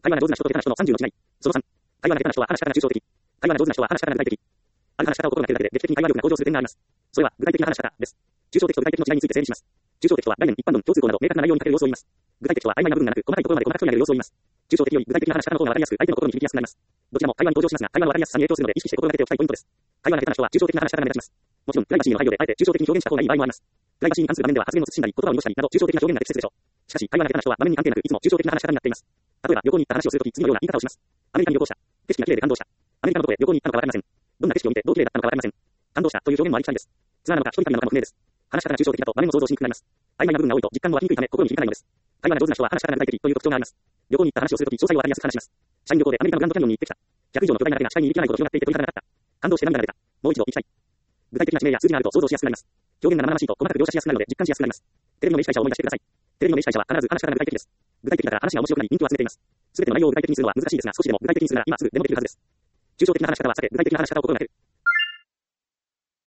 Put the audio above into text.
会話が上手な人と下手な人の30の違い。その3、会話が下手な人は話し方が抽象的。会話が上手な人は話し方が具体的。ある話し方を心がけるだけで、劇的に会話力が向上する点があります。それは、具体的な話し方です。抽象的と具体的の違いについて整理します。抽象的とは概念、一般論、共通項など明確な内容に欠ける要素を言います。具体的とは曖昧な部分がなく、細かいところまで細かく挙げる要素を言います。抽象的より具体的な話し方の方が分かりやすく、相手の心に響きやすくなります。どちらも会話に登場しますが、会話の分かりやすさに影響するので、意識して心がけておきたいポイントです。会話が下手な人は抽象的な話し方が目立ちます。もちろん、プライバシーの配慮で、あえて抽象的に表現した方がいい場合もあります。プライバシーに関する場面では発言を慎んだり、言葉を濁したりなど、抽象的な表現が適切でしょう。しかし、会話が下手な人は場面に関係なく、いつも抽象的な話し方になっています。例えば、旅行に行った話をするとき、次のような言い方をします。アメリカに旅行した。景色が綺麗で感動した。アメリカのどこへ旅行に行ったのかわかりません。どんな景色を見て、どう綺麗だったのかわかりません。感動したという表現もありきたりです。ツアーなのか、一人旅なのかも不明です。話し方が抽象的だと場面を想像しにくくなります。曖昧な部分が多いと実感も湧きにくいため、心に響かないのです。会話が上手な人は話し方が具体的という特徴があります。旅行に行った話をするとき、詳細をわかりやすく話します。社員旅行でアメリカのグランドキャニオンに行ってきた。100以上の巨大な手が視界に響かないほど広がっていて鳥肌が立った。感動して涙が出た。もう一度行きたい。具体的な地名や数字があると想像しやすくなります。表現が生々しいと細かく描写しやすくなるので実感しやすくなります。テレビの名司会者を思い出してください。テレビの名司会者は必ず話し方が具体的です。具体的だから話が面白くなり人気を集めています。すべての内容を具体的にするのは難しいですが、少しでも具体的にするなら今すぐでもできるはずです。抽象的な話し方は避け、具体的な話し方を心がける。